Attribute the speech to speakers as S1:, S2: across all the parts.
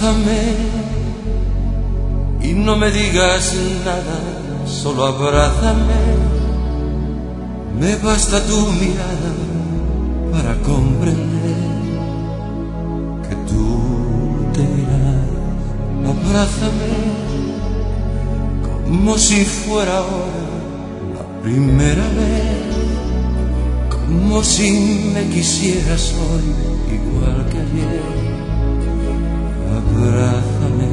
S1: Abrázame y no me digas nada, solo abrázame. Me basta tu mirada para comprender que tú te irás. Abrázame como si fuera ahora la primera vez, como si me quisieras hoy igual que ayer. Abrázame.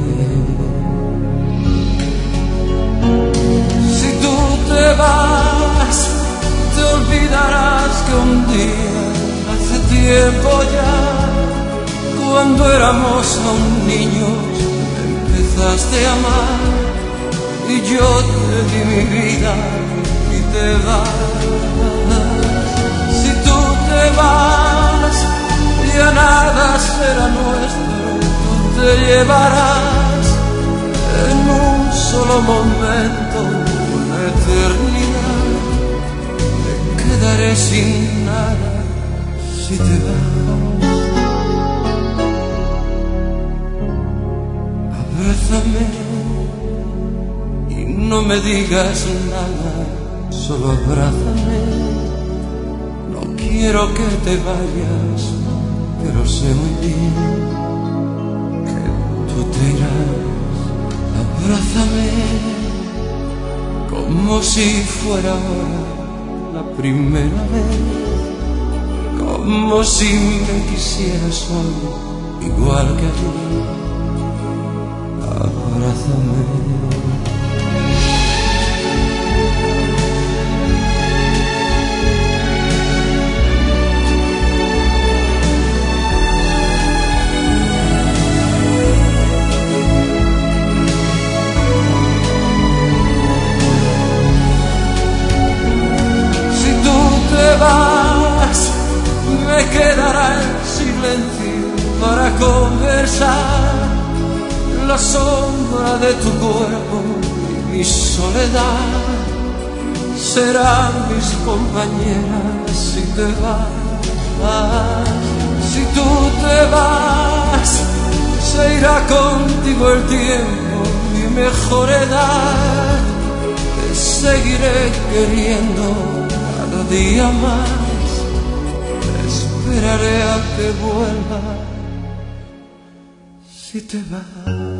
S1: Si tú te vas, te olvidarás que un día, hace tiempo ya, cuando éramos aún niños, me empezaste a amar y yo te di mi vida y te vas. Si tú te vas, ya nada será nuestro, tú te llevarás en un solo momento una eternidad. Me quedaré sin nada si te vas. Abrázame y no me digas nada, solo abrázame. No quiero que te vayas, pero sé muy bien que tú te irás. Abrázame como si fuera ahora la primera vez, como si me quisieras hoy igual que ayer. Abrázame. Me quedará el silencio para conversar, la sombra de tu cuerpo y mi soledad serán mis compañeras si te vas. Si tú te vas, se irá contigo el tiempo, mi mejor edad. Te seguiré queriendo cada día más. Esperaré a que vuelva si te vas.